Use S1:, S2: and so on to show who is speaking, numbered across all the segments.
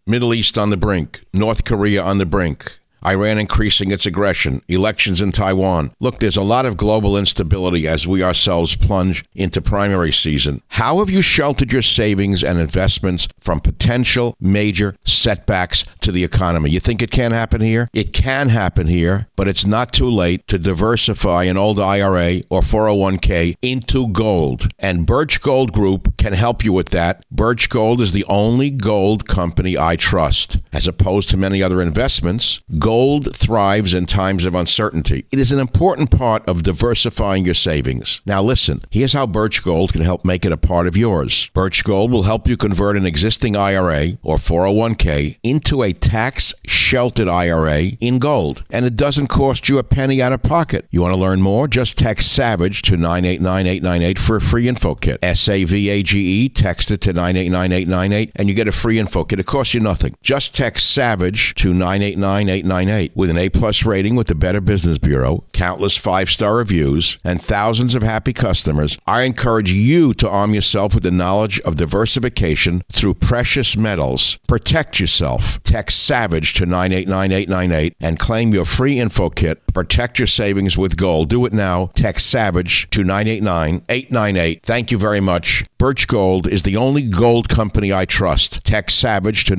S1: Middle East on the brink. North Korea on the brink. Iran increasing its aggression, elections in Taiwan. Look, there's a lot of global instability as we ourselves plunge into primary season. How have you sheltered your savings and investments from potential major setbacks to the economy? You think it can't happen here? It can happen here, but it's not too late to diversify an old IRA or 401k into gold. And Birch Gold Group can help you with that. Birch Gold is the only gold company I trust. As opposed to many other investments, gold thrives in times of uncertainty. It is an important part of diversifying your savings. Now listen, here's how Birch Gold can help make it a part of yours. Birch Gold will help you convert an existing IRA or 401k into a tax-sheltered IRA in gold. And it doesn't cost you a penny out of pocket. You want to learn more? Just text SAVAGE to 989-898 for a free info kit. SAVAGE, text it to 989-898 and you get a free info kit. It costs you nothing. Just text SAVAGE to 989-898. With an A+ rating with the Better Business Bureau, countless 5-star reviews, and thousands of happy customers, I encourage you to arm yourself with the knowledge of diversification through precious metals. Protect yourself. Text SAVAGE to 989-898 and claim your free info kit. Protect your savings with gold. Do it now. Text SAVAGE to 989-898. Thank you very much. Birch Gold is the only gold company I trust. Text SAVAGE to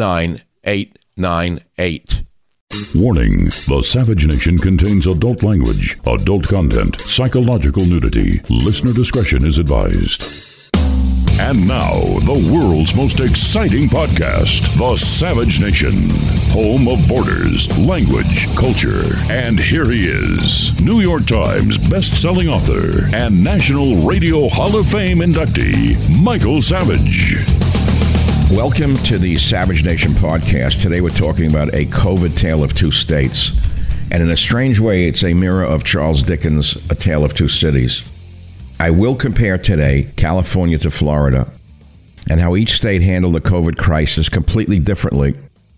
S1: 989-898.
S2: Warning, the Savage Nation contains adult language, adult content, psychological nudity. Listener discretion is advised. And now, the world's most exciting podcast, The Savage Nation, home of borders, language, culture. And here he is, New York Times best-selling author and National Radio Hall of Fame inductee, Michael Savage.
S1: Welcome to the Savage Nation podcast. Today we're talking about a COVID tale of two states. And in a strange way, it's a mirror of Charles Dickens' A Tale of Two Cities. I will compare today California to Florida and how each state handled the COVID crisis completely differently.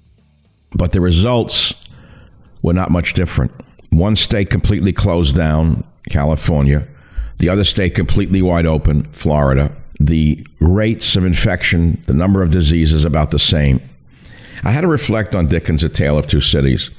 S1: But the results were not much different. One state completely closed down, California. The other state completely wide open, Florida. The rates of infection, the number of diseases about the same. I had to reflect on Dickens' A Tale of Two Cities.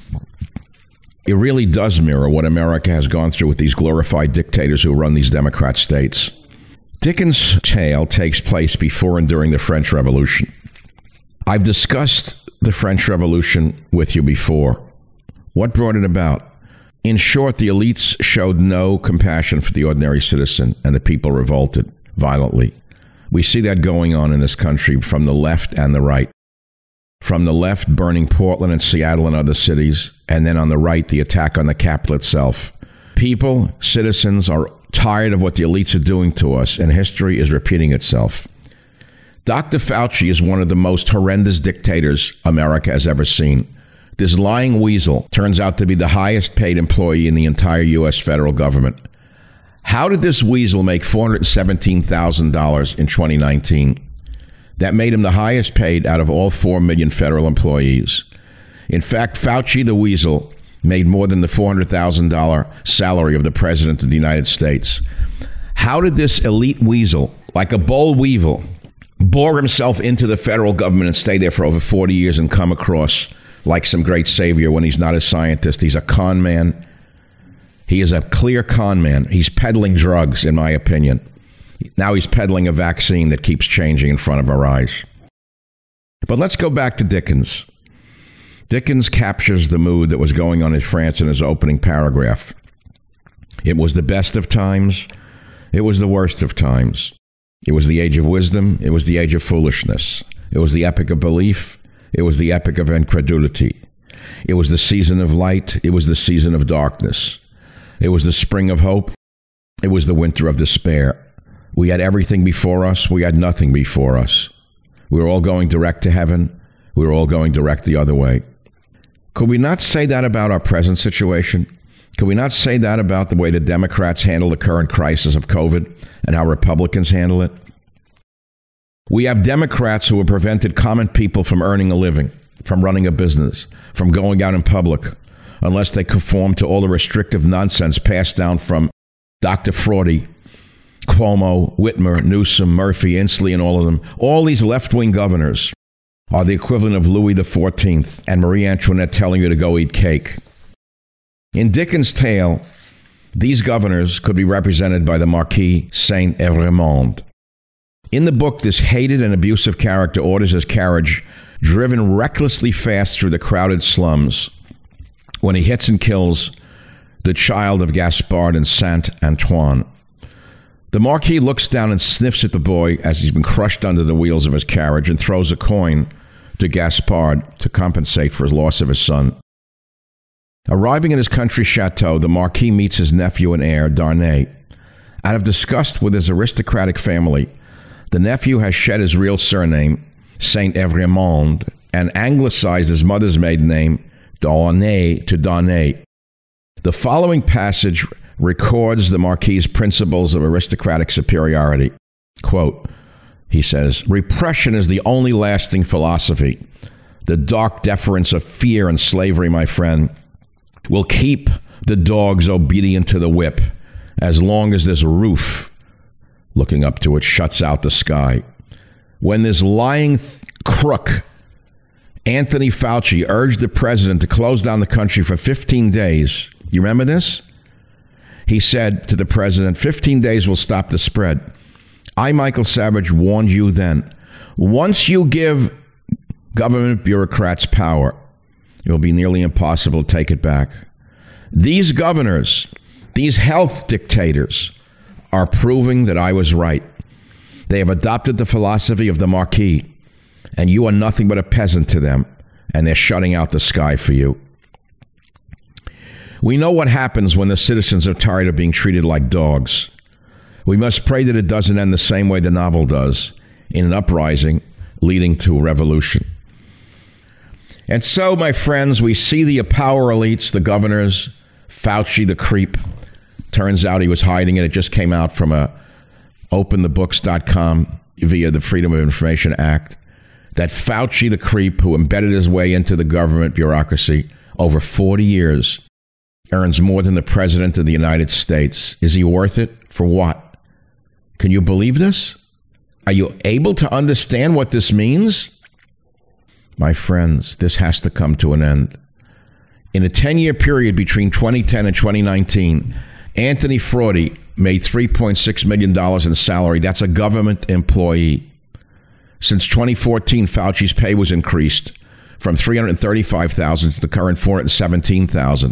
S1: It really does mirror what America has gone through with these glorified dictators who run these Democrat states. Dickens' tale takes place before and during the French Revolution. I've discussed the French Revolution with you before. What brought it about? In short, the elites showed no compassion for the ordinary citizen, and the people revolted violently. We see that going on in this country from the left and the right. From the left, burning Portland and Seattle and other cities, and then on the right, the attack on the Capitol itself. People, citizens, are tired of what the elites are doing to us, and history is repeating itself. Dr. Fauci is one of the most horrendous dictators America has ever seen. This lying weasel turns out to be the highest paid employee in the entire U.S. federal government. How did this weasel make $417,000 in 2019? That made him the highest paid out of all 4 million federal employees. In fact, Fauci the weasel made more than the $400,000 salary of the President of the United States. How did this elite weasel, like a boll weevil, bore himself into the federal government and stay there for over 40 years and come across like some great savior when he's not a scientist? He's a con man. He is a clear con man. He's peddling drugs, in my opinion. Now he's peddling a vaccine that keeps changing in front of our eyes. But let's go back to Dickens. Dickens captures the mood that was going on in France in his opening paragraph. It was the best of times. It was the worst of times. It was the age of wisdom. It was the age of foolishness. It was the epic of belief. It was the epic of incredulity. It was the season of light. It was the season of darkness. It was the spring of hope. It was the winter of despair. We had everything before us. We had nothing before us. We were all going direct to heaven. We were all going direct the other way. Could we not say that about our present situation? Could we not say that about the way the Democrats handle the current crisis of COVID and how Republicans handle it? We have Democrats who have prevented common people from earning a living, from running a business, from going out in public, unless they conform to all the restrictive nonsense passed down from Dr. Fraudi, Cuomo, Whitmer, Newsom, Murphy, Inslee, and all of them. All these left-wing governors are the equivalent of Louis XIV and Marie Antoinette telling you to go eat cake. In Dickens' tale, these governors could be represented by the Marquis Saint-Evremond. In the book, this hated and abusive character orders his carriage driven recklessly fast through the crowded slums when he hits and kills the child of Gaspard and Saint-Antoine. The Marquis looks down and sniffs at the boy as he's been crushed under the wheels of his carriage and throws a coin to Gaspard to compensate for his loss of his son. Arriving at his country chateau, the Marquis meets his nephew and heir, Darnay. Out of disgust with his aristocratic family, the nephew has shed his real surname, Saint-Evremond, and anglicized his mother's maiden name, Darnay, to Darnay. The following passage records the Marquis's principles of aristocratic superiority. Quote, he says, "Repression is the only lasting philosophy. The dark deference of fear and slavery, my friend, will keep the dogs obedient to the whip as long as this roof, looking up to it, shuts out the sky. When this lying crook, Anthony Fauci, urged the president to close down the country for 15 days, you remember this? He said to the president, 15 days will stop the spread. I, Michael Savage, warned you then. Once you give government bureaucrats power, it will be nearly impossible to take it back. These governors, these health dictators, are proving that I was right. They have adopted the philosophy of the Marquis, and you are nothing but a peasant to them, and they're shutting out the sky for you. We know what happens when the citizens are tired of being treated like dogs. We must pray that it doesn't end the same way the novel does, in an uprising leading to a revolution. And so, my friends, we see the power elites, the governors, Fauci, the creep. Turns out he was hiding it. It just came out from openthebooks.com via the Freedom of Information Act, that Fauci, the creep, who embedded his way into the government bureaucracy over 40 years, earns more than the President of the United States. Is he worth it? For what? Can you believe this? Are you able to understand what this means? My friends, this has to come to an end. In a 10-year period between 2010 and 2019, Anthony Fauci made $3.6 million in salary. That's a government employee. Since 2014, Fauci's pay was increased from $335,000 to the current $417,000.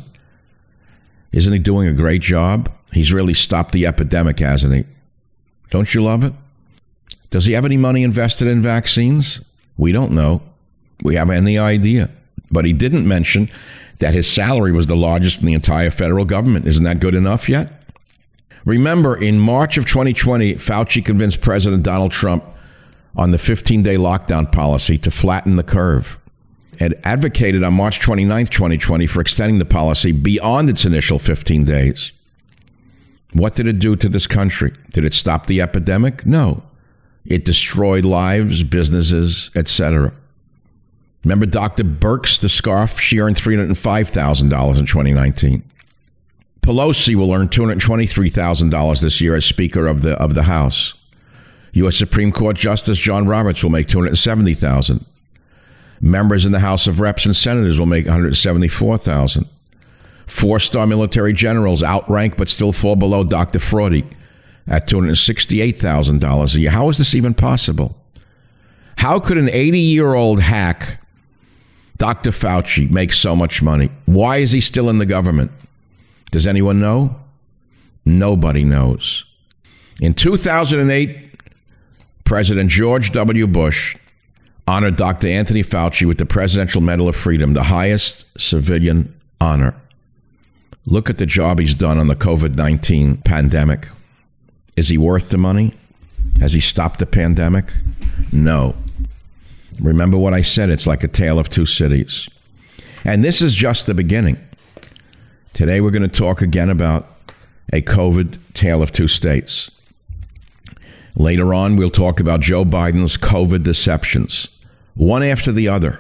S1: Isn't he doing a great job? He's really stopped the epidemic, hasn't he? Don't you love it? Does he have any money invested in vaccines? We don't know. We have any idea. But he didn't mention that his salary was the largest in the entire federal government. Isn't that good enough yet? Remember, in March of 2020, Fauci convinced President Donald Trump on the 15-day lockdown policy to flatten the curve, and advocated on March 29, 2020 for extending the policy beyond its initial 15 days. What did it do to this country? Did it stop the epidemic? No. It destroyed lives, businesses, etc. Remember Dr. Birx, the scarf? She earned $305,000 in 2019. Pelosi will earn $223,000 this year as Speaker of the House. U.S. Supreme Court Justice John Roberts will make $270,000. Members in the House of Reps and Senators will make $174,000. Four-star military generals outrank but still fall below Dr. Fauci at $268,000 a year. How is this even possible? How could an 80-year-old hack, Dr. Fauci, make so much money? Why is he still in the government? Does anyone know? Nobody knows. In 2008, President George W. Bush honored Dr. Anthony Fauci with the Presidential Medal of Freedom, the highest civilian honor. Look at the job he's done on the COVID-19 pandemic. Is he worth the money? Has he stopped the pandemic? No. Remember what I said, it's like a tale of two cities. And this is just the beginning. Today we're going to talk again about a COVID tale of two states. Later on, we'll talk about Joe Biden's COVID deceptions, one after the other.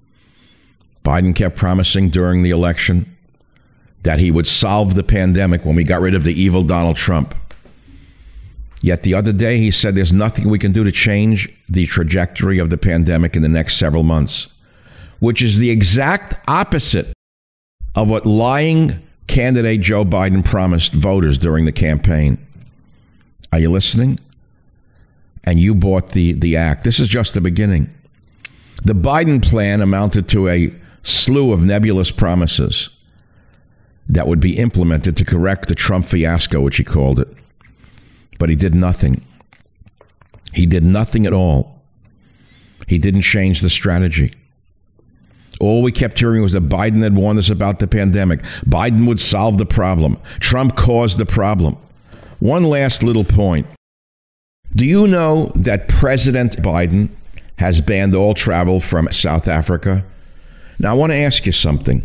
S1: Biden kept promising during the election that he would solve the pandemic when we got rid of the evil Donald Trump. Yet the other day he said there's nothing we can do to change the trajectory of the pandemic in the next several months, which is the exact opposite of what lying candidate Joe Biden promised voters during the campaign. Are you listening? And you bought the act. This is just the beginning. The Biden plan amounted to a slew of nebulous promises that would be implemented to correct the Trump fiasco, which he called it. But he did nothing. He did nothing at all. He didn't change the strategy. All we kept hearing was that Biden had warned us about the pandemic. Biden would solve the problem. Trump caused the problem. One last little point. Do you know that President Biden has banned all travel from South Africa? Now, I want to ask you something.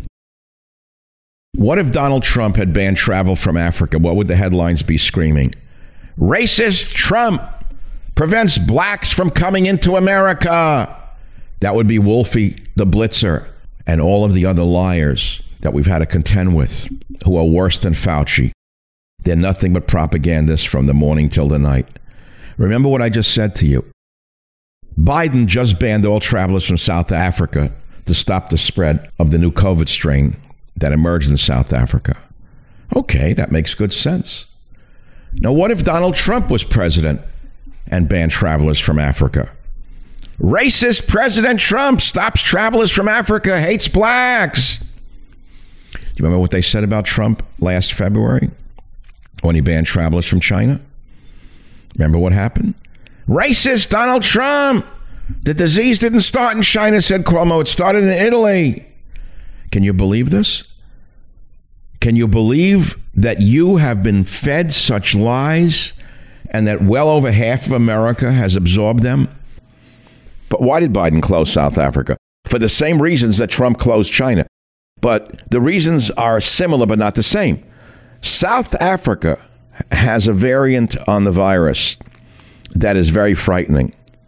S1: What if Donald Trump had banned travel from Africa? What would the headlines be screaming? Racist Trump prevents blacks from coming into America. That would be Wolfie the Blitzer and all of the other liars that we've had to contend with, who are worse than Fauci. They're nothing but propagandists from the morning till the night. Remember what I just said to you. Biden just banned all travelers from South Africa to stop the spread of the new COVID strain that emerged in South Africa. Okay, that makes good sense. Now, what if Donald Trump was president and banned travelers from Africa? Racist President Trump stops travelers from Africa, hates blacks. Do you remember what they said about Trump last February when he banned travelers from China? Remember what happened? Racist Donald Trump. The disease didn't start in China, said Cuomo. It started in Italy. Can you believe this? Can you believe that you have been fed such lies and that well over half of America has absorbed them? But why did Biden close South Africa? For the same reasons that Trump closed China. But the reasons are similar but not the same. South Africa has a variant on the virus that is very frightening.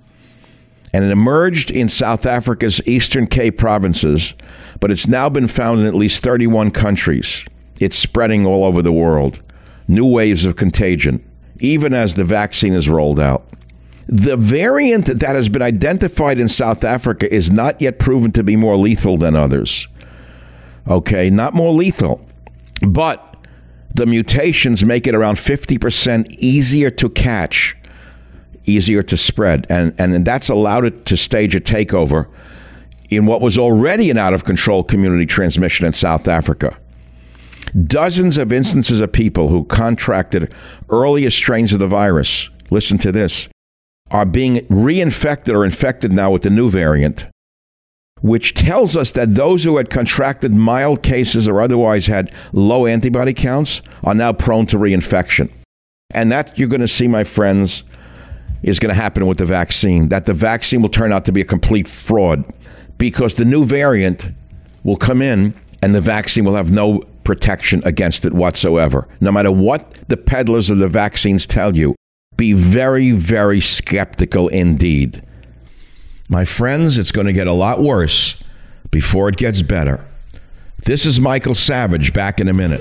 S1: And it emerged in South Africa's Eastern Cape provinces, but it's now been found in at least 31 countries. It's spreading all over the world. New waves of contagion, even as the vaccine is rolled out. The variant that has been identified in South Africa is not yet proven to be more lethal than others. Okay, not more lethal, but the mutations make it around 50% easier to catch, easier to spread. And that's allowed it to stage a takeover in what was already an out-of-control community transmission in South Africa. Dozens of instances of people who contracted earlier strains of the virus, listen to this, are being reinfected or infected now with the new variant, which tells us that those who had contracted mild cases or otherwise had low antibody counts are now prone to reinfection. And that, you're going to see, my friends, is going to happen with the vaccine, that the vaccine will turn out to be a complete fraud because the new variant will come in and the vaccine will have no protection against it whatsoever. No matter what the peddlers of the vaccines tell you, be very, very skeptical indeed. My friends, it's going to get a lot worse before it gets better. This is Michael Savage, back in a minute.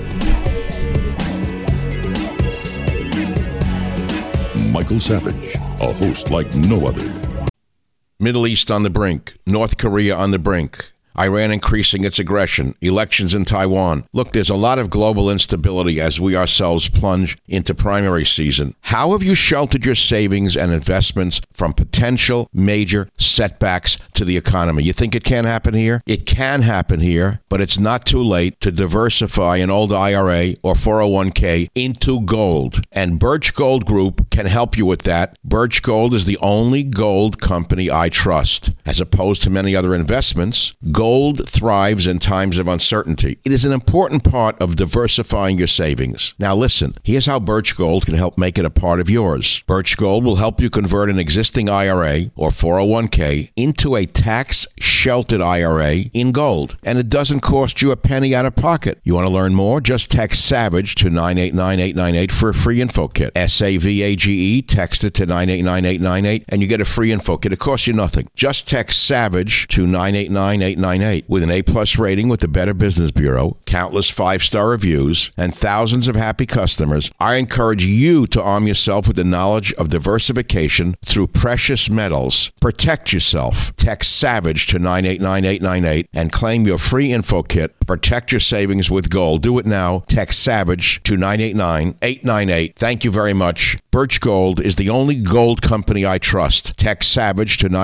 S2: Michael Savage, a host like no other.
S1: Middle East on the brink. North Korea on the brink. Iran increasing its aggression, elections in Taiwan. Look, there's a lot of global instability as we ourselves plunge into primary season. How have you sheltered your savings and investments from potential major setbacks to the economy? You think it can happen here? It can happen here, but it's not too late to diversify an old IRA or 401k into gold. And Birch Gold Group can help you with that. Birch Gold is the only gold company I trust. As opposed to many other investments, gold thrives in times of uncertainty. It is an important part of diversifying your savings. Now listen, here's how Birch Gold can help make it a part of yours. Birch Gold will help you convert an existing IRA or 401k into a tax-sheltered IRA in gold. And it doesn't cost you a penny out of pocket. You want to learn more? Just text SAVAGE to 989898 for a free info kit. SAVAGE, text it to 989898 and you get a free info kit. It costs you nothing. Just text SAVAGE to 989898 888. With an A-plus rating with the Better Business Bureau, countless 5-star reviews, and thousands of happy customers, I encourage you to arm yourself with the knowledge of diversification through precious metals. Protect yourself. Text SAVAGE to 989898 and claim your free info kit. Protect your savings with gold. Do it now. Text SAVAGE to 989898. Thank you very much. Birch Gold is the only gold company I trust. Text SAVAGE to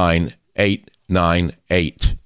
S1: 989898.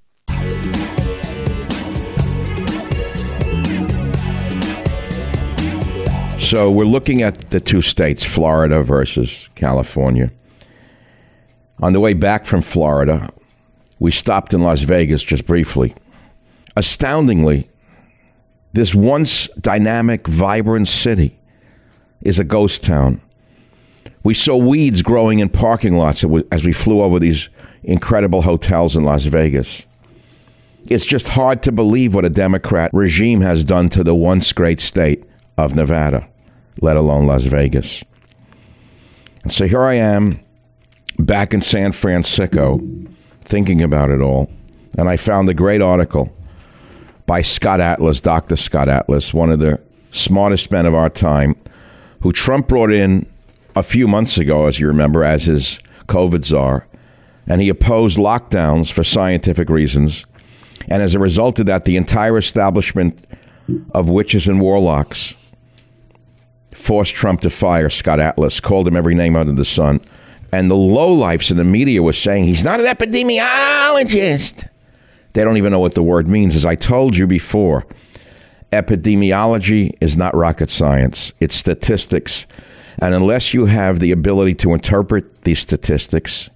S1: So we're looking at the two states, Florida versus California. On the way back from Florida, we stopped in Las Vegas just briefly. Astoundingly, this once dynamic, vibrant city is a ghost town. We saw weeds growing in parking lots as we flew over these incredible hotels in Las Vegas. It's just hard to believe what a Democrat regime has done to the once great state of Nevada, let alone Las Vegas. And so here I am, back in San Francisco, thinking about it all, and I found a great article by Scott Atlas, Dr. Scott Atlas, one of the smartest men of our time, who Trump brought in a few months ago, as you remember, as his COVID czar, and he opposed lockdowns for scientific reasons. And as a result of that, the entire establishment of witches and warlocks forced Trump to fire Scott Atlas, called him every name under the sun. And the lowlifes in the media were saying, he's not an epidemiologist. They don't even know what the word means. As I told you before, epidemiology is not rocket science. It's statistics. And unless you have the ability to interpret these statistics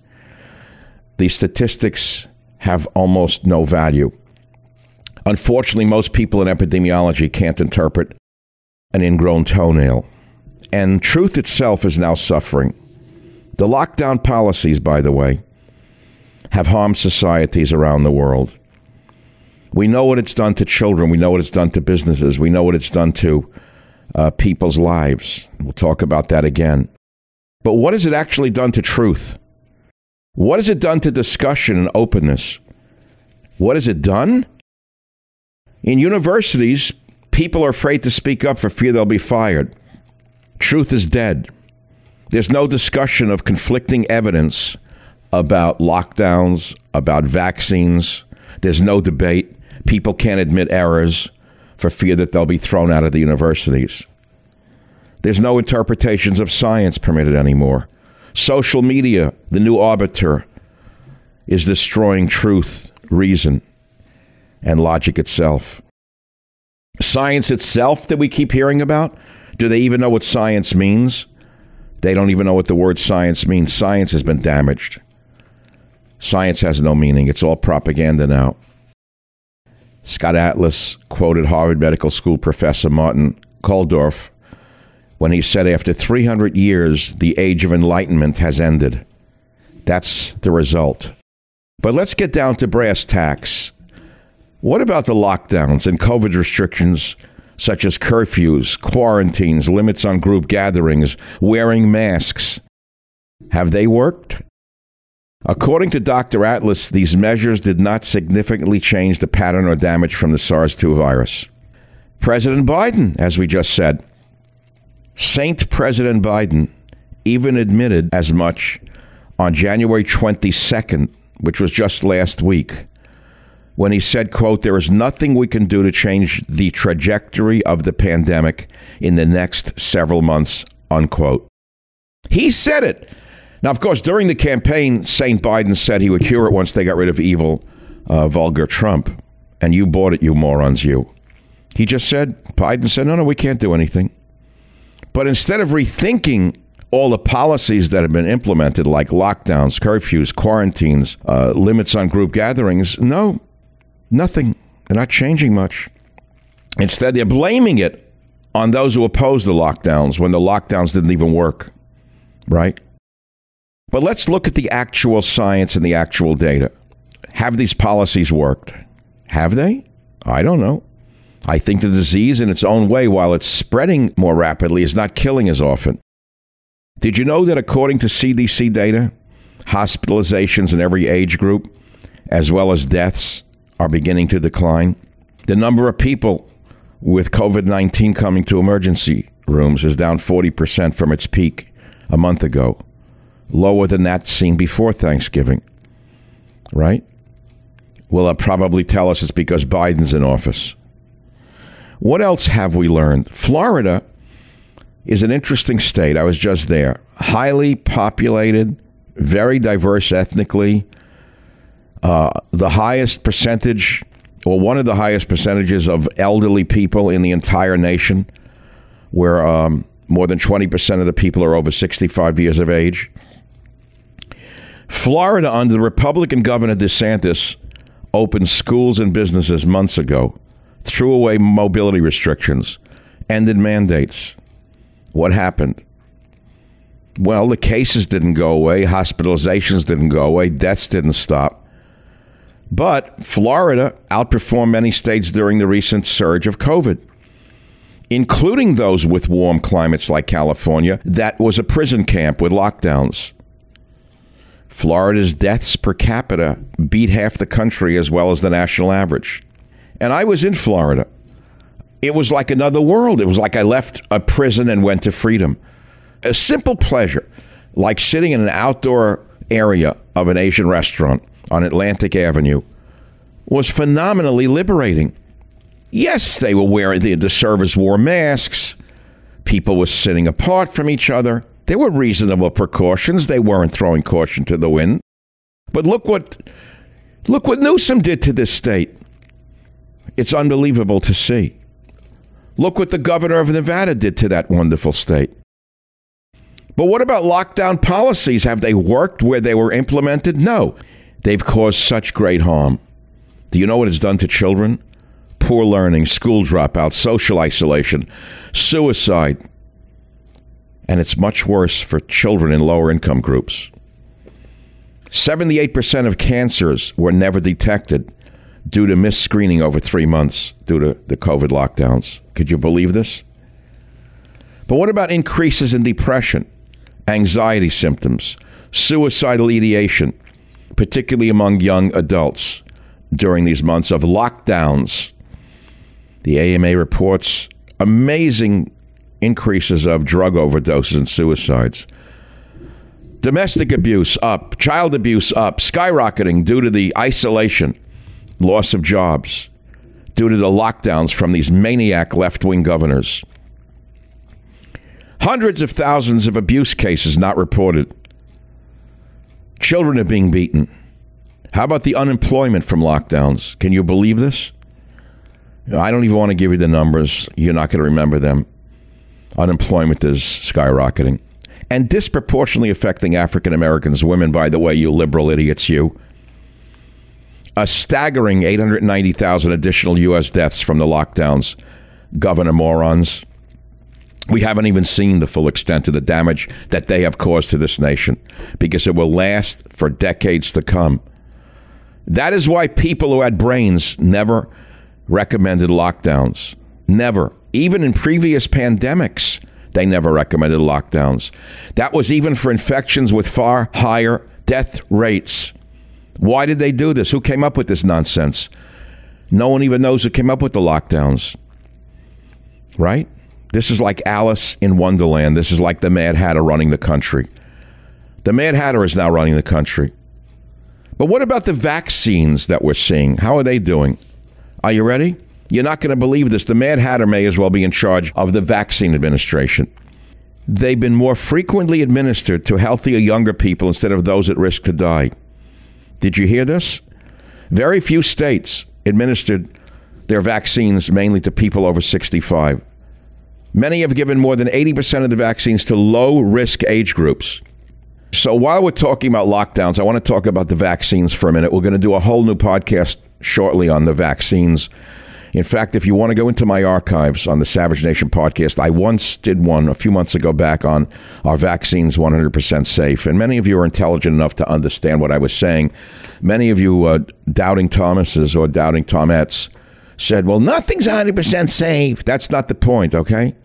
S1: have almost no value. Unfortunately, most people in epidemiology can't interpret an ingrown toenail. And truth itself is now suffering. The lockdown policies, by the way, have harmed societies around the world. We know what it's done to children. We know what it's done to businesses. We know what it's done to people's lives. We'll talk about that again. But what has it actually done to truth? What has it done to discussion and openness? What has it done? In universities, people are afraid to speak up for fear they'll be fired. Truth is dead. There's no discussion of conflicting evidence about lockdowns, about vaccines. There's no debate. People can't admit errors for fear that they'll be thrown out of the universities. There's no interpretations of science permitted anymore. Social media, the new arbiter, is destroying truth, reason, and logic itself. Science itself that we keep hearing about, do they even know what science means? They don't even know what the word science means. Science has been damaged. Science has no meaning. It's all propaganda now. Scott Atlas quoted Harvard Medical School professor Martin Kulldorff when he said, after 300 years, the age of enlightenment has ended. That's the result. But let's get down to brass tacks. What about the lockdowns and COVID restrictions such as curfews, quarantines, limits on group gatherings, wearing masks? Have they worked? According to Dr. Atlas, these measures did not significantly change the pattern or damage from the SARS-2 virus. President Biden, as we just said, Saint President Biden even admitted as much on January 22nd, which was just last week, when he said, quote, there is nothing we can do to change the trajectory of the pandemic in the next several months, unquote. He said it. Now, of course, during the campaign, Saint Biden said he would cure it once they got rid of evil, vulgar Trump. And you bought it, you morons, you. He just said, Biden said, no, we can't do anything. But instead of rethinking all the policies that have been implemented, like lockdowns, curfews, quarantines, limits on group gatherings, no, nothing. They're not changing much. Instead, they're blaming it on those who oppose the lockdowns when the lockdowns didn't even work, right? But let's look at the actual science and the actual data. Have these policies worked? Have they? I don't know. I think the disease in its own way, while it's spreading more rapidly, is not killing as often. Did you know that according to CDC data, hospitalizations in every age group, as well as deaths, are beginning to decline. The number of people with COVID-19 coming to emergency rooms is down 40% from its peak a month ago, lower than that seen before Thanksgiving, right? Well, they'll probably tell us it's because Biden's in office. What else have we learned? Florida is an interesting state. I was just there. Highly populated, very diverse ethnically. The highest percentage, or one of the highest percentages of elderly people in the entire nation, where more than 20% of the people are over 65 years of age. Florida, under the Republican Governor DeSantis, opened schools and businesses months ago, threw away mobility restrictions, ended mandates. What happened? Well, the cases didn't go away, hospitalizations didn't go away, deaths didn't stop. But Florida outperformed many states during the recent surge of COVID, including those with warm climates like California, that was a prison camp with lockdowns. Florida's deaths per capita beat half the country as well as the national average. And I was in Florida. It was like another world. It was like I left a prison and went to freedom. A simple pleasure, like sitting in an outdoor area of an Asian restaurant on Atlantic Avenue, was phenomenally liberating. Yes, they were wearing, the servers wore masks. People were sitting apart from each other. There were reasonable precautions. They weren't throwing caution to the wind. But look what Newsom did to this state. It's unbelievable to see. Look what the governor of Nevada did to that wonderful state. But what about lockdown policies? Have they worked where they were implemented? No. They've caused such great harm. Do you know what it's done to children? Poor learning, school dropouts, social isolation, suicide. And it's much worse for children in lower income groups. 78% of cancers were never detected due to missed screening over 3 months due to the COVID lockdowns. Could you believe this? But what about increases in depression, anxiety symptoms, suicidal ideation, particularly among young adults during these months of lockdowns? The AMA reports amazing increases of drug overdoses and suicides. Domestic abuse up, child abuse up, skyrocketing due to the isolation, loss of jobs, due to the lockdowns from these maniac left-wing governors. Hundreds of thousands of abuse cases not reported. Children are being beaten. How about the unemployment from lockdowns? Can you believe this? I don't even want to give you the numbers. You're not going to remember them. Unemployment is skyrocketing. And disproportionately affecting African Americans, women, by the way, you liberal idiots, you. A staggering 890,000 additional U.S. deaths from the lockdowns, governor morons. We haven't even seen the full extent of the damage that they have caused to this nation, because it will last for decades to come. That is why people who had brains never recommended lockdowns. Never. Even in previous pandemics, they never recommended lockdowns. That was even for infections with far higher death rates. Why did they do this? Who came up with this nonsense? No one even knows who came up with the lockdowns. Right? This is like Alice in Wonderland. This is like the Mad Hatter running the country. The Mad Hatter is now running the country. But what about the vaccines that we're seeing? How are they doing? Are you ready? You're not going to believe this. The Mad Hatter may as well be in charge of the vaccine administration. They've been more frequently administered to healthier younger people instead of those at risk to die. Did you hear this? Very few states administered their vaccines mainly to people over 65. Many have given more than 80% of the vaccines to low-risk age groups. So while we're talking about lockdowns, I want to talk about the vaccines for a minute. We're going to do a whole new podcast shortly on the vaccines. In fact, if you want to go into my archives on the Savage Nation podcast, I once did one a few months ago back on our vaccines 100% safe. And many of you are intelligent enough to understand what I was saying. Many of you doubting Thomases or doubting Tomettes said, well, nothing's 100% safe. That's not the point, okay?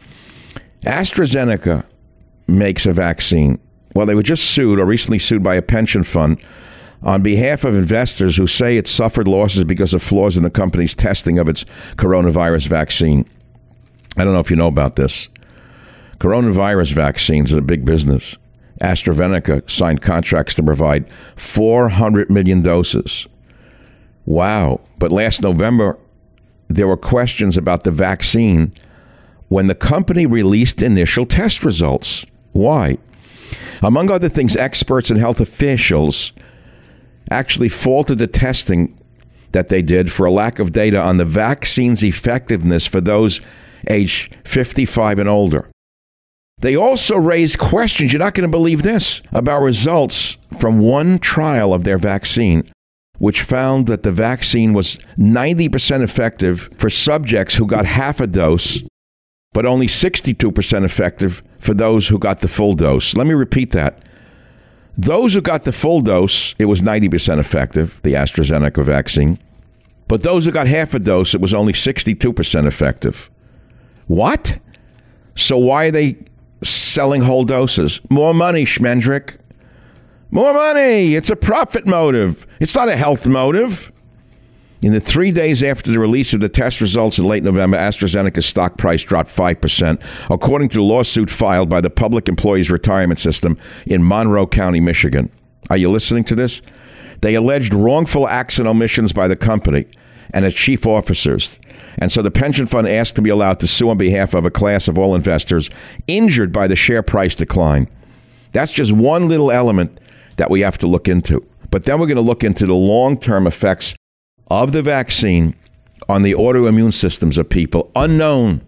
S1: AstraZeneca makes a vaccine. Well, they were just sued or recently sued by a pension fund on behalf of investors who say it suffered losses because of flaws in the company's testing of its coronavirus vaccine. I don't know if you know about this. Coronavirus vaccines are a big business. AstraZeneca signed contracts to provide 400 million doses. Wow. But last November, there were questions about the vaccine when the company released initial test results. Why? Among other things, experts and health officials actually faulted the testing that they did for a lack of data on the vaccine's effectiveness for those aged 55 and older. They also raised questions, you're not going to believe this, about results from one trial of their vaccine, which found that the vaccine was 90% effective for subjects who got half a dose, but only 62% effective for those who got the full dose. Let me repeat that. Those who got the full dose, it was 90% effective, the AstraZeneca vaccine. But those who got half a dose, it was only 62% effective. What? So why are they selling whole doses? More money, Schmendrick. More money. It's a profit motive. It's not a health motive. In the 3 days after the release of the test results in late November, AstraZeneca's stock price dropped 5%, according to the lawsuit filed by the Public Employees Retirement System in Monroe County, Michigan. Are you listening to this? They alleged wrongful acts and omissions by the company and its chief officers. And so the pension fund asked to be allowed to sue on behalf of a class of all investors injured by the share price decline. That's just one little element that we have to look into. But then we're going to look into the long-term effects of the vaccine on the autoimmune systems of people. Unknown.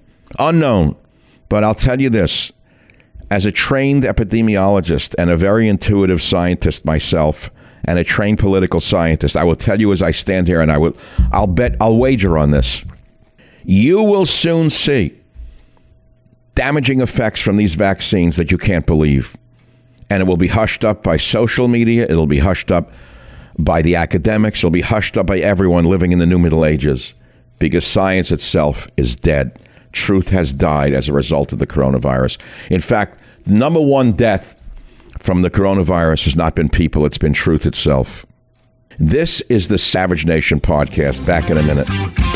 S1: But I'll tell you this, as a trained epidemiologist and a very intuitive scientist myself, and a trained political scientist, I will tell you as I stand here, and I'll wager on this. You will soon see damaging effects from these vaccines that you can't believe. And it will be hushed up by social media. It'll be hushed up by the academics. It'll be hushed up by everyone living in the new Middle Ages, because science itself is dead. Truth has died as a result of the coronavirus. In fact, the number one death from the coronavirus has not been people, it's been truth itself. This is the Savage Nation podcast. Back in a minute.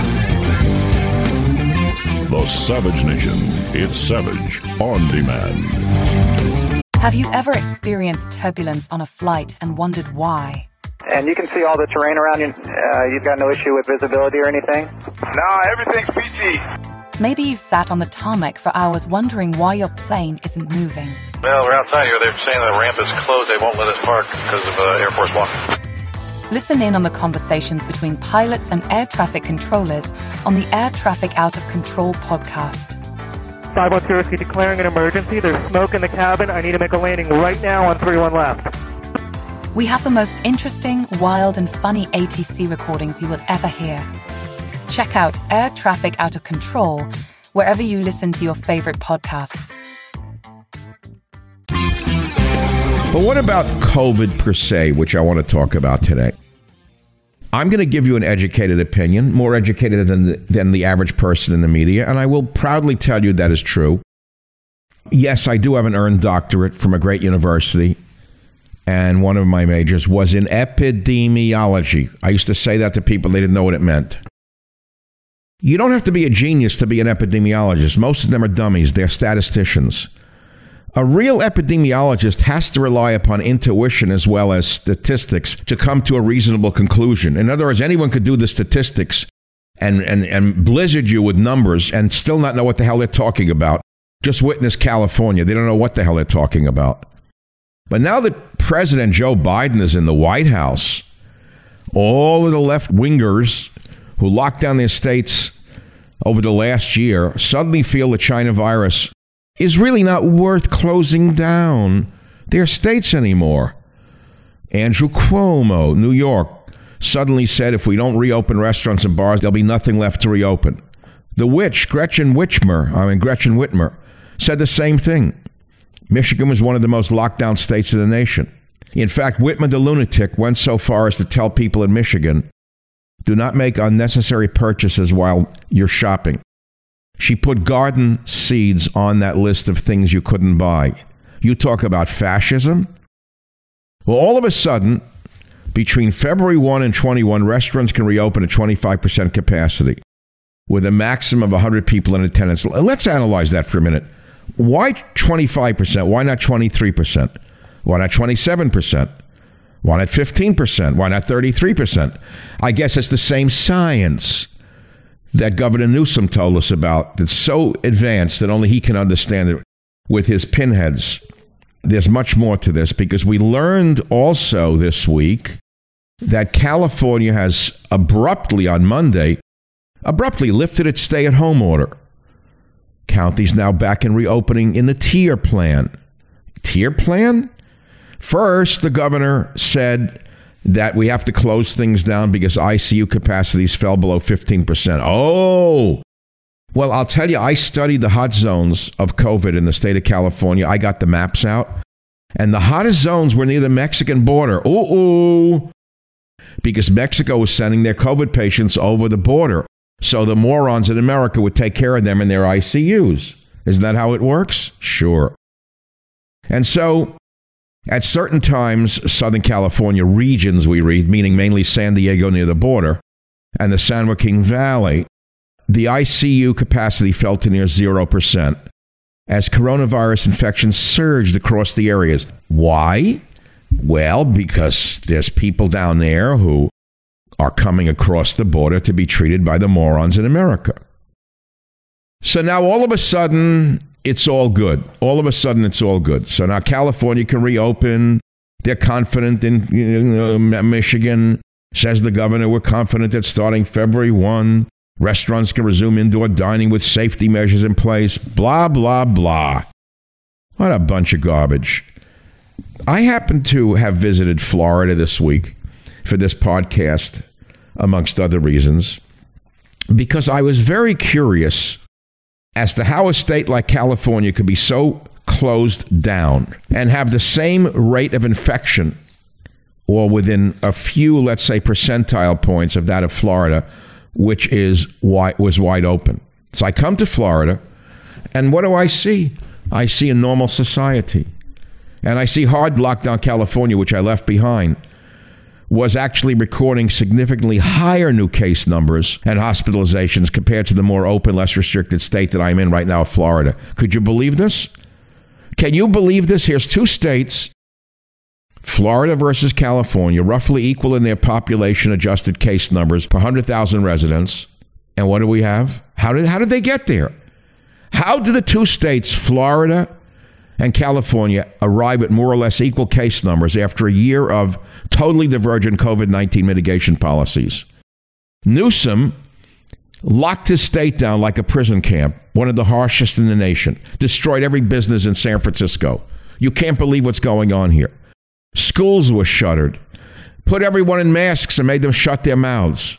S2: The Savage Nation. It's Savage on demand.
S3: Have you ever experienced turbulence on a flight and wondered why?
S4: And you can see all the terrain around you. You've got no issue with visibility or anything?
S5: No, everything's peachy.
S3: Maybe you've sat on the tarmac for hours wondering why your plane isn't moving.
S5: Well, we're outside here. They're saying the ramp is closed. They won't let us park because of Air Force One.
S3: Listen in on the conversations between pilots and air traffic controllers on the Air Traffic Out of Control podcast.
S4: 510, declaring an emergency. There's smoke in the cabin. I need to make a landing right now on 31 left.
S3: We have the most interesting, wild, and funny ATC recordings you will ever hear. Check out Air Traffic Out of Control wherever you listen to your favorite podcasts.
S1: But what about COVID per se, which I want to talk about today? I'm going to give you an educated opinion, more educated than the average person in the media, and I will proudly tell you that is true. Yes, I do have an earned doctorate from a great university, and one of my majors was in epidemiology. I used to say that to people, they didn't know what it meant. You don't have to be a genius to be an epidemiologist. Most of them are dummies. They're statisticians. A real epidemiologist has to rely upon intuition as well as statistics to come to a reasonable conclusion. In other words, anyone could do the statistics and blizzard you with numbers and still not know what the hell they're talking about. Just witness California. They don't know what the hell they're talking about. But now that President Joe Biden is in the White House, all of the left-wingers who locked down their states over the last year suddenly feel the China virus is really not worth closing down their states anymore. Andrew Cuomo, New York, suddenly said if we don't reopen restaurants and bars, there'll be nothing left to reopen. The witch, Gretchen Whitmer, said the same thing. Michigan was one of the most locked down states in the nation. In fact, Whitmer the lunatic went so far as to tell people in Michigan, do not make unnecessary purchases while you're shopping. She put garden seeds on that list of things you couldn't buy. You talk about fascism? Well, all of a sudden, Between February 1 and 21, restaurants can reopen at 25% capacity with a maximum of 100 people in attendance. Let's analyze that for a minute. Why 25%? Why not 23%? Why not 27%? Why not 15%? Why not 33%? I guess it's the same science that Governor Newsom told us about that's so advanced that only he can understand it with his pinheads. There's much more to this because we learned also this week that California has abruptly on Monday lifted its stay-at-home order. Counties now back in reopening in the tier plan. Tier plan? First, the governor said that we have to close things down because ICU capacities fell below 15%. Oh, well, I'll tell you, I studied the hot zones of COVID in the state of California. I got the maps out, and the hottest zones were near the Mexican border. Because Mexico was sending their COVID patients over the border. So the morons in America would take care of them in their ICUs. Isn't that how it works? Sure. And so at certain times, Southern California regions, we read, meaning mainly San Diego near the border and the San Joaquin Valley, the ICU capacity fell to near 0% as coronavirus infections surged across the areas. Why? Well, because there's people down there who are coming across the border to be treated by the morons in America. So now all of a sudden, it's all good. All of a sudden, it's all good. So now California can reopen. They're confident in Michigan. Says the governor, we're confident that starting February 1, restaurants can resume indoor dining with safety measures in place. Blah, blah, blah. What a bunch of garbage. I happen to have visited Florida this week for this podcast, amongst other reasons, because I was very curious as to how a state like California could be so closed down and have the same rate of infection, or within a few, let's say, percentile points of that of Florida, which was wide open. So I come to Florida, and what do I see? I see a normal society. And I see hard lockdown California, which I left behind, was actually recording significantly higher new case numbers and hospitalizations compared to the more open, less restricted state that I'm in right now, Florida. Could you believe this? Can you believe this? Here's two states, Florida versus California, roughly equal in their population-adjusted case numbers per 100,000 residents. And what do we have? How did they get there? How did the two states, Florida and California, arrive at more or less equal case numbers after a year of totally divergent COVID-19 mitigation policies? Newsom locked his state down like a prison camp, one of the harshest in the nation, destroyed every business in San Francisco. You can't believe what's going on here. Schools were shuttered, put everyone in masks and made them shut their mouths.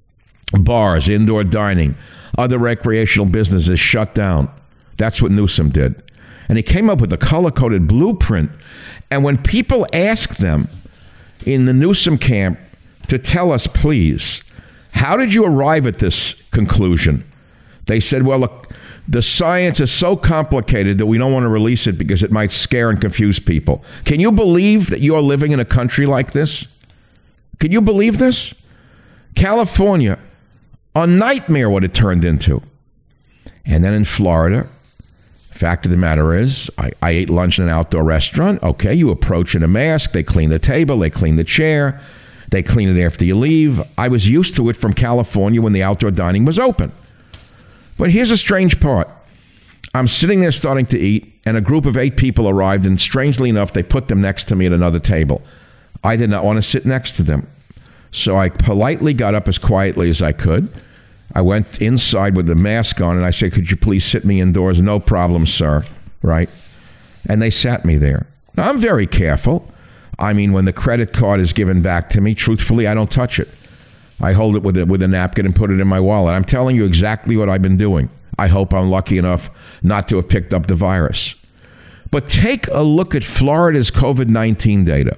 S1: Bars, indoor dining, other recreational businesses shut down. That's what Newsom did. And he came up with a color-coded blueprint. And when people ask them in the Newsom camp to tell us, please, how did you arrive at this conclusion? They said, well, look, the science is so complicated that we don't want to release it because it might scare and confuse people. Can you believe that you're living in a country like this? Can you believe this? California, a nightmare what it turned into. And then in Florida, fact of the matter is, I ate lunch in an outdoor restaurant. Okay, you approach in a mask. They clean the table. They clean the chair. They clean it after you leave. I was used to it from California when the outdoor dining was open. But here's a strange part. I'm sitting there starting to eat, and a group of 8 people arrived, and strangely enough, they put them next to me at another table. I did not want to sit next to them. So I politely got up as quietly as I could. I went inside with the mask on, and I said, could you please sit me indoors? No problem, sir. Right? And they sat me there. Now, I'm very careful. I mean, when the credit card is given back to me, truthfully, I don't touch it. I hold it with a napkin and put it in my wallet. I'm telling you exactly what I've been doing. I hope I'm lucky enough not to have picked up the virus. But take a look at Florida's COVID-19 data.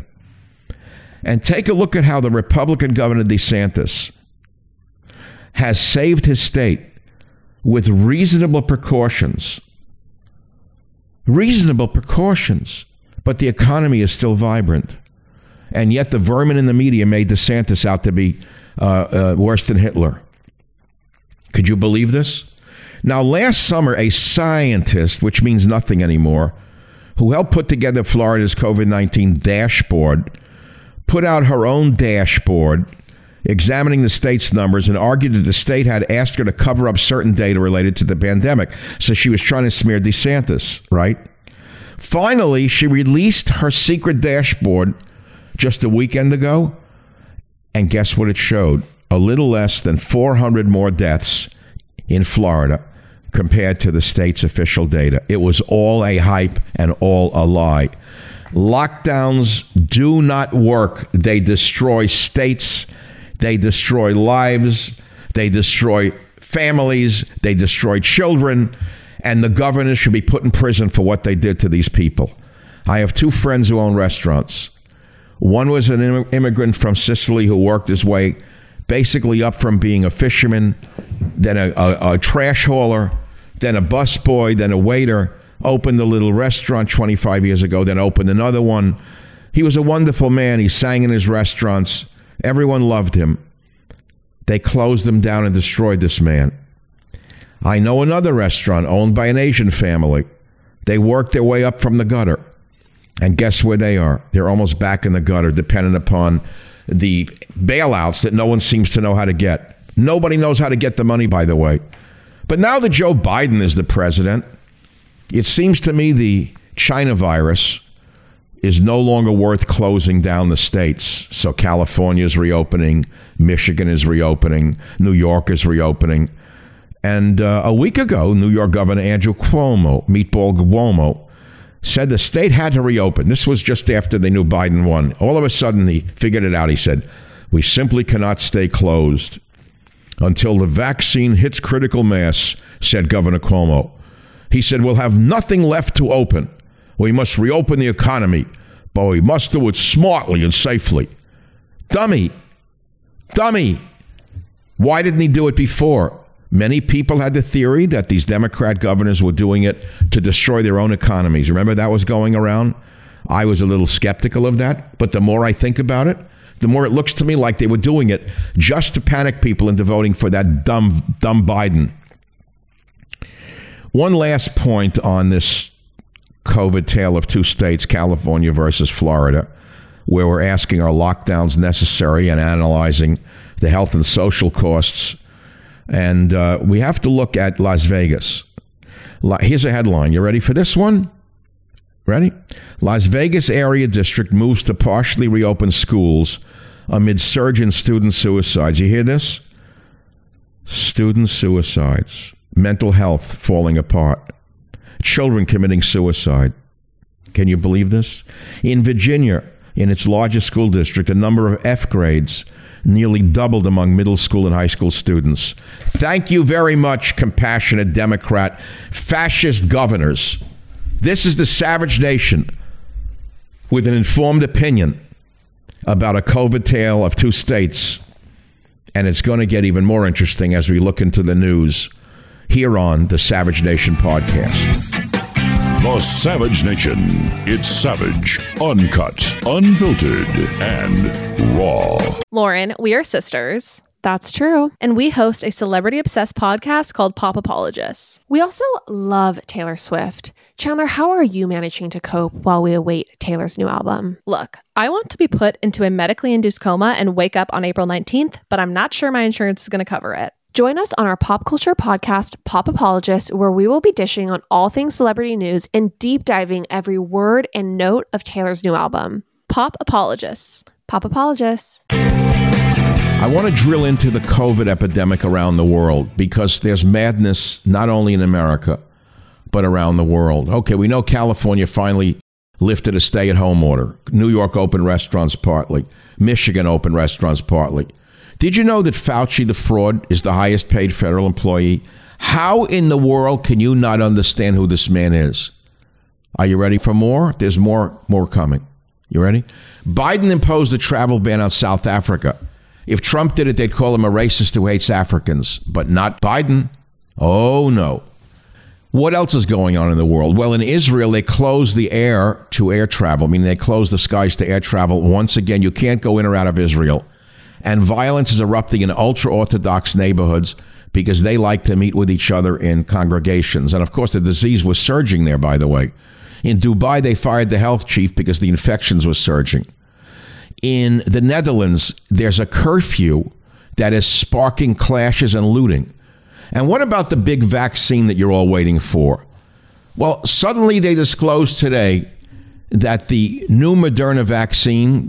S1: And take a look at how the Republican Governor DeSantis has saved his state with reasonable precautions. Reasonable precautions. But the economy is still vibrant. And yet the vermin in the media made DeSantis out to be worse than Hitler. Could you believe this? Now, last summer, a scientist, which means nothing anymore, who helped put together Florida's COVID-19 dashboard, put out her own dashboard examining the state's numbers and argued that the state had asked her to cover up certain data related to the pandemic. So she was trying to smear DeSantis, right? Finally, she released her secret dashboard just a weekend ago. And guess what it showed? A little less than 400 more deaths in Florida compared to the state's official data. It was all a hype and all a lie. Lockdowns do not work. They destroy states. They destroy lives. They destroy families. They destroy children. And the governors should be put in prison for what they did to these people. I have two friends who own restaurants. One was an immigrant from Sicily who worked his way basically up from being a fisherman, then a trash hauler, then a busboy, then a waiter, opened a little restaurant 25 years ago, then opened another one. He was a wonderful man. He sang in his restaurants. Everyone loved him. They closed him down and destroyed this man. I know another restaurant owned by an Asian family. They worked their way up from the gutter. And guess where they are? They're almost back in the gutter, dependent upon the bailouts that no one seems to know how to get. Nobody knows how to get the money, by the way. But now that Joe Biden is the president, it seems to me the China virus is no longer worth closing down the states. So California is reopening, Michigan is reopening, New York is reopening. And a week ago, New York Governor Andrew Cuomo, Meatball Cuomo, said the state had to reopen. This was just after they knew Biden won. All of a sudden, he figured it out. He said, we simply cannot stay closed until the vaccine hits critical mass, said Governor Cuomo. He said, we'll have nothing left to open. We must reopen the economy, but we must do it smartly and safely. Dummy. Why didn't he do it before? Many people had the theory that these Democrat governors were doing it to destroy their own economies. Remember that was going around? I was a little skeptical of that, but the more I think about it, the more it looks to me like they were doing it just to panic people into voting for that dumb Biden. One last point on this COVID tale of two states, California versus Florida, where we're asking, are lockdowns necessary, and analyzing the health and social costs. And we have to look at Las Vegas. Here's a headline. You ready for this one? Ready? Las Vegas area district moves to partially reopen schools amid surge in student suicides. You hear this? Student suicides. Mental health falling apart. Children committing suicide. Can you believe this? In Virginia, in its largest school district, the number of F grades nearly doubled among middle school and high school students. Thank you very much, compassionate Democrat fascist governors. This is the savage nation with an informed opinion about a COVID tale of two states. And it's going to get even more interesting as we look into the news here on the Savage Nation podcast.
S2: The Savage Nation. It's savage, uncut, unfiltered, and raw.
S6: Lauren, we are sisters.
S7: That's true.
S6: And we host a celebrity-obsessed podcast called Pop Apologists.
S7: We also love Taylor Swift. Chandler, how are you managing to cope while we await Taylor's new album?
S6: Look, I want to be put into a medically induced coma and wake up on April 19th, but I'm not sure my insurance is going to cover it.
S7: Join us on our pop culture podcast, Pop Apologists, where we will be dishing on all things celebrity news and deep diving every word and note of Taylor's new album.
S6: Pop Apologists.
S7: Pop Apologists.
S1: I want to drill into the COVID epidemic around the world because there's madness not only in America, but around the world. Okay, we know California finally lifted a stay-at-home order. New York opened restaurants partly. Michigan opened restaurants partly. Did you know that Fauci, the fraud, is the highest paid federal employee? How in the world can you not understand who this man is? Are you ready for more? There's more coming. You ready? Biden imposed a travel ban on South Africa. If Trump did it, they'd call him a racist who hates Africans, but not Biden. Oh, no. What else is going on in the world? Well, in Israel, they closed the air to air travel, meaning they closed the skies to air travel. Once again, you can't go in or out of Israel. And violence is erupting in ultra-Orthodox neighborhoods because they like to meet with each other in congregations. And of course, the disease was surging there, by the way. In Dubai, they fired the health chief because the infections were surging. In the Netherlands, there's a curfew that is sparking clashes and looting. And what about the big vaccine that you're all waiting for? Well, suddenly they disclosed today that the new Moderna vaccine,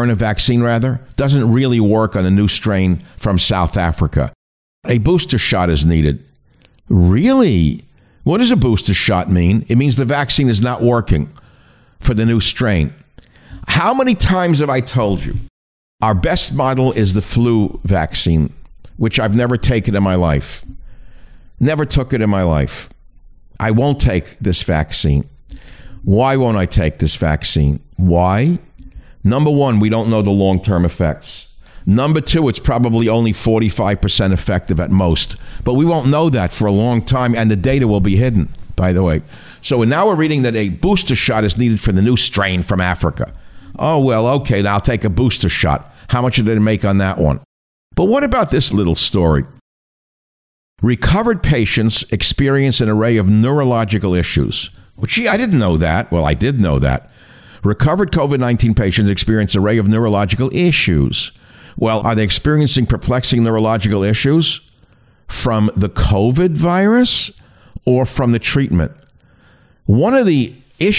S1: doesn't really work on a new strain from South Africa. A booster shot is needed. Really? What does a booster shot mean? It means the vaccine is not working for the new strain. How many times have I told you? Our best model is the flu vaccine, which I've never taken in my life. Never took it in my life. I won't take this vaccine. Why won't I take this vaccine? Why? Number one, we don't know the long-term effects. Number two, it's probably only 45% effective at most. But we won't know that for a long time, and the data will be hidden, by the way. So now we're reading that a booster shot is needed for the new strain from Africa. Oh, well, okay, now I'll take a booster shot. How much did they make on that one? But what about this little story? Recovered patients experience an array of neurological issues. Well, gee, I didn't know that. Well, I did know that. Recovered COVID-19 patients experience an array of neurological issues. Well, are they experiencing perplexing neurological issues from the COVID virus or from the treatment? One of the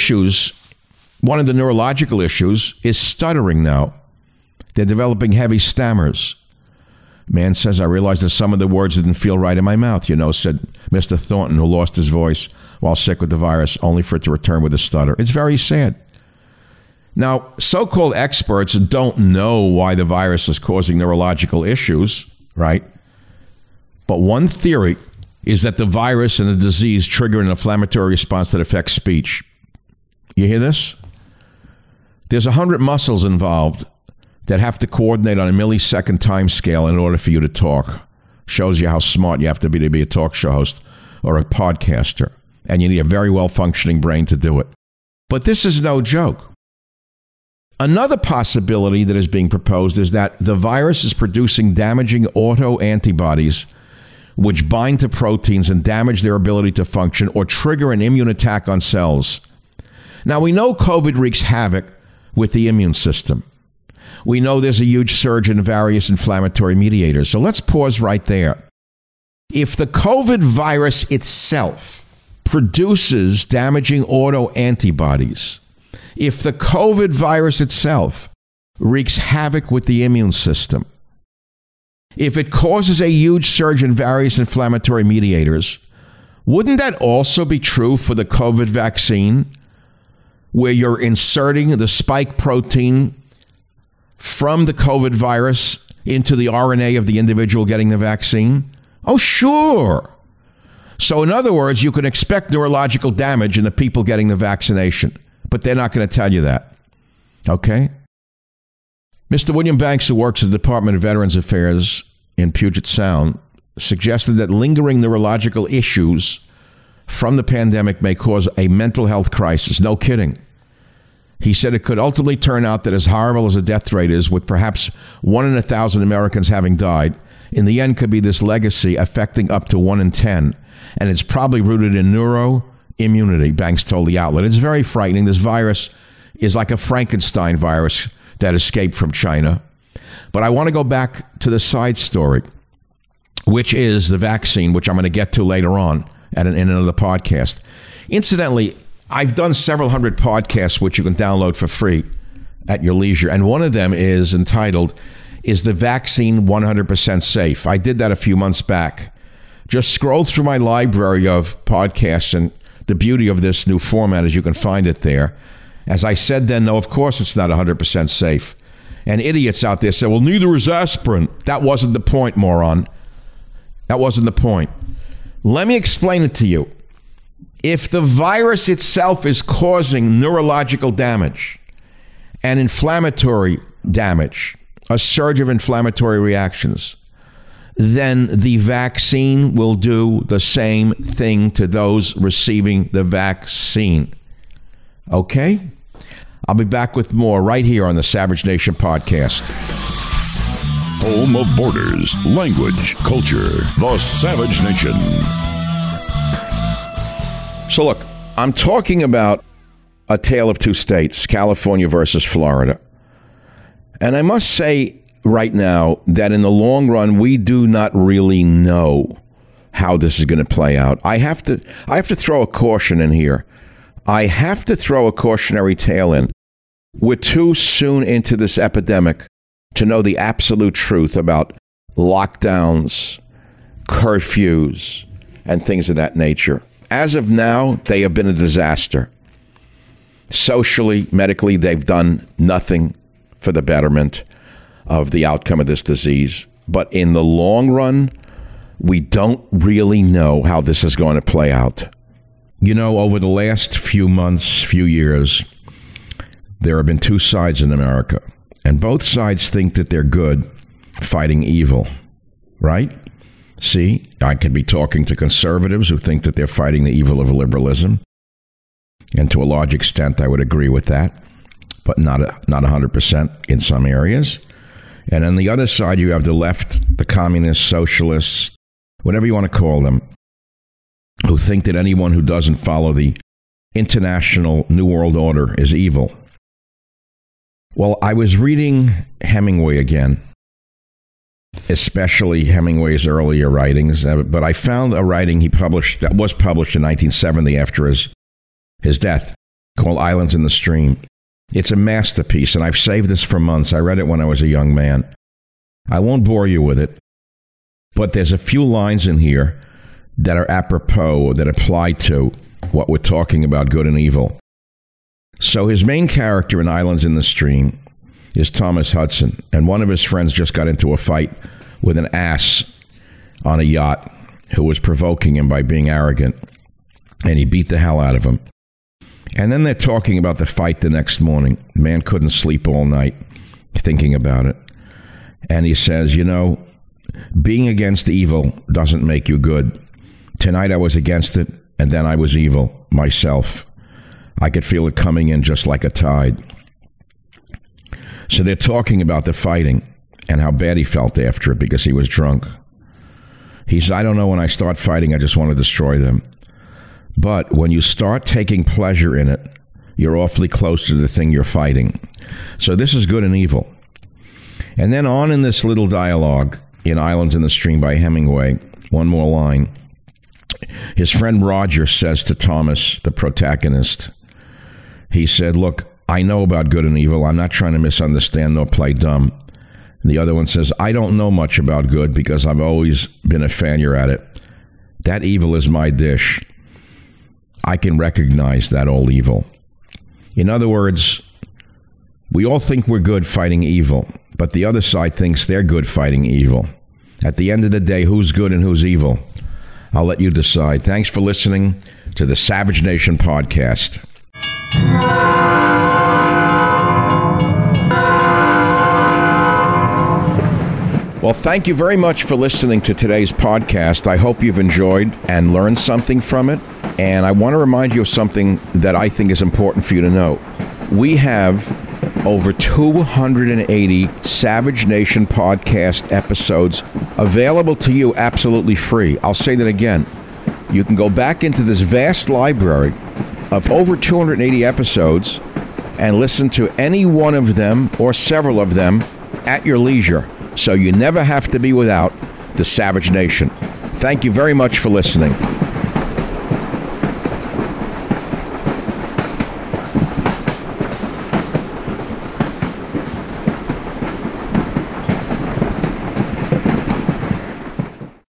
S1: neurological issues is stuttering now. They're developing heavy stammers. Man says, I realized that some of the words didn't feel right in my mouth, said Mr. Thornton, who lost his voice while sick with the virus, only for it to return with a stutter. It's very sad. Now, so-called experts don't know why the virus is causing neurological issues, right? But one theory is that the virus and the disease trigger an inflammatory response that affects speech. You hear this? There's 100 muscles involved that have to coordinate on a millisecond time scale in order for you to talk. Shows you how smart you have to be a talk show host or a podcaster. And you need a very well-functioning brain to do it. But this is no joke. Another possibility that is being proposed is that the virus is producing damaging autoantibodies which bind to proteins and damage their ability to function or trigger an immune attack on cells. Now, we know COVID wreaks havoc with the immune system. We know there's a huge surge in various inflammatory mediators. So let's pause right there. If the COVID virus itself produces damaging autoantibodies, if the COVID virus itself wreaks havoc with the immune system, if it causes a huge surge in various inflammatory mediators, wouldn't that also be true for the COVID vaccine, where you're inserting the spike protein from the COVID virus into the RNA of the individual getting the vaccine? Oh, sure. So in other words, you can expect neurological damage in the people getting the vaccination, but they're not going to tell you that. Okay? Mr. William Banks, who works at the Department of Veterans Affairs in Puget Sound, suggested that lingering neurological issues from the pandemic may cause a mental health crisis. No kidding. He said it could ultimately turn out that as horrible as the death rate is, with perhaps 1 in 1,000 Americans having died, in the end could be this legacy affecting up to 1 in 10. And it's probably rooted in neuroimmunity, Banks told the outlet. It's very frightening. This virus is like a Frankenstein virus that escaped from China. But I want to go back to the side story, which is the vaccine, which I'm going to get to later on in another podcast. Incidentally, I've done several hundred podcasts which you can download for free at your leisure. And one of them is entitled, Is the Vaccine 100% Safe? I did that a few months back. Just scroll through my library of podcasts, and the beauty of this new format is you can find it there. As I said then, no, of course it's not 100% safe. And idiots out there say, well, neither is aspirin. That wasn't the point, moron. That wasn't the point. Let me explain it to you. If the virus itself is causing neurological damage and inflammatory damage, a surge of inflammatory reactions, then the vaccine will do the same thing to those receiving the vaccine. Okay? I'll be back with more right here on the Savage Nation podcast.
S2: Home of borders, language, culture, the Savage Nation.
S1: So look, I'm talking about a tale of two states, California versus Florida. And I must say right now that in the long run, we do not really know how this is going to play out. I have to throw a caution in here. I have to throw a cautionary tale in. We're too soon into this epidemic to know the absolute truth about lockdowns, curfews, and things of that nature. As of now, they have been a disaster. Socially, medically, they've done nothing for the betterment of the outcome of this disease. But in the long run, we don't really know how this is going to play out. You know, over the last few months, few years, there have been two sides in America. And both sides think that they're good fighting evil, right? See, I could be talking to conservatives who think that they're fighting the evil of liberalism. And to a large extent, I would agree with that, but not 100% in some areas. And on the other side, you have the left, the communists, socialists, whatever you want to call them, who think that anyone who doesn't follow the international New World Order is evil. Well, I was reading Hemingway again, especially Hemingway's earlier writings, but I found a writing he published that was published in 1970 after his death, called Islands in the Stream. It's a masterpiece, and I've saved this for months. I read it when I was a young man. I won't bore you with it, but there's a few lines in here that are apropos, that apply to what we're talking about, good and evil. So his main character in Islands in the Stream is Thomas Hudson, and one of his friends just got into a fight with an ass on a yacht who was provoking him by being arrogant, and he beat the hell out of him. And then they're talking about the fight the next morning. The man couldn't sleep all night thinking about it. And he says, you know, being against evil doesn't make you good. Tonight I was against it, and then I was evil myself. I could feel it coming in just like a tide. So they're talking about the fighting and how bad he felt after it because he was drunk. He said, I don't know, when I start fighting, I just want to destroy them. But when you start taking pleasure in it, you're awfully close to the thing you're fighting. So this is good and evil. And then on in this little dialogue in Islands in the Stream by Hemingway, one more line. His friend Roger says to Thomas, the protagonist, he said, look, I know about good and evil. I'm not trying to misunderstand nor play dumb. And the other one says, I don't know much about good because I've always been a failure at it. That evil is my dish. I can recognize that old evil. In other words, we all think we're good fighting evil, but the other side thinks they're good fighting evil. At the end of the day, who's good and who's evil? I'll let you decide. Thanks for listening to the Savage Nation podcast. Well, thank you very much for listening to today's podcast. I hope you've enjoyed and learned something from it. And I want to remind you of something that I think is important for you to know. We have over 280 Savage Nation podcast episodes available to you absolutely free. I'll say that again. You can go back into this vast library of over 280 episodes and listen to any one of them or several of them at your leisure. So you never have to be without the Savage Nation. Thank you very much for listening.